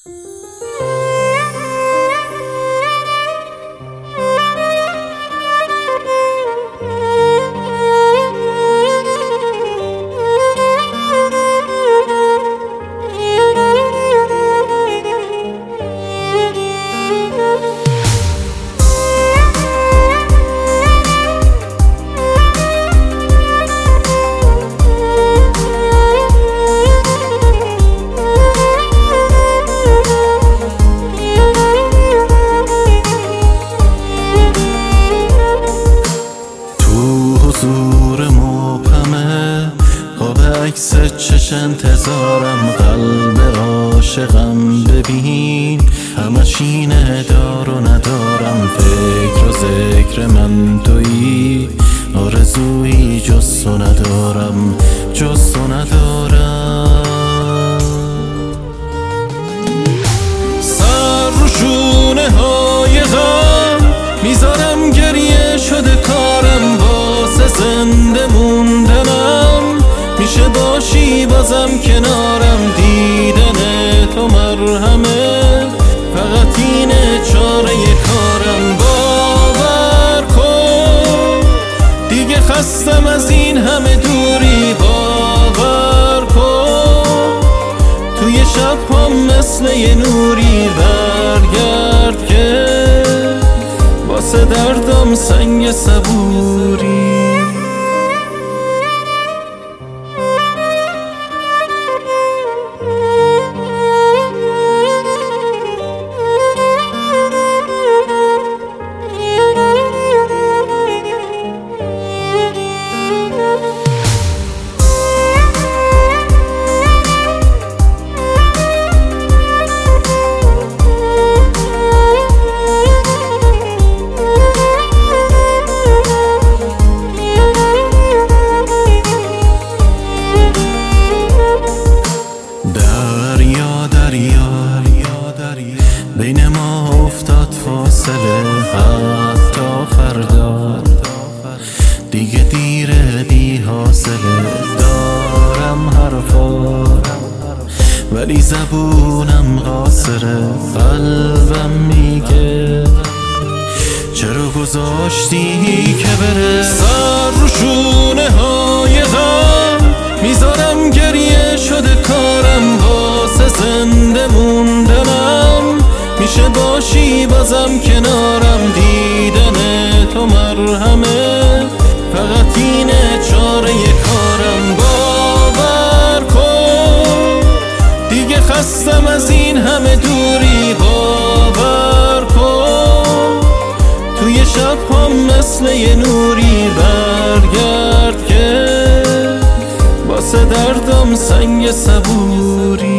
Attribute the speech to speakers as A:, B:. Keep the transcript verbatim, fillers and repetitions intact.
A: حضور مبهمه خواب عکس چش انتظارم، قلب عاشقم ببین همش اینه دار و ندارم. فکر و ذکر من تویی، آرزویی جز تو ندارم، جز تو ندارم. سر رو شونه های غم میذارم، گریه شده کارم، واسه زنده موندنم میشه باشی بازم کنارم. دیدن تو مرهمه، فقط اینه چاره کارم. باور کن دیگه خستم از این همه دوری، باور کن توی شب هم مثل یه نوری برگرد که واسه دردم سنگ صبوری. بین ما افتاد فاصله، حتی فردا دیگه دیره بی حاصله. دارم حرفا ولی زبونم قاصره، قلبم میگه چرا گذاشتی که بره. سر رو شونه های غم میذارم، گریه شده کارم، واسه زنده موندنم میشه باشی بازم کنارم. دیدن تو مرهمه، فقط اینه چاره کارم. باور کن دیگه خستم از این همه دوری، باور کن توی شب هم مثل یه نوری برگرد که واسه دردم سنگ صبوری.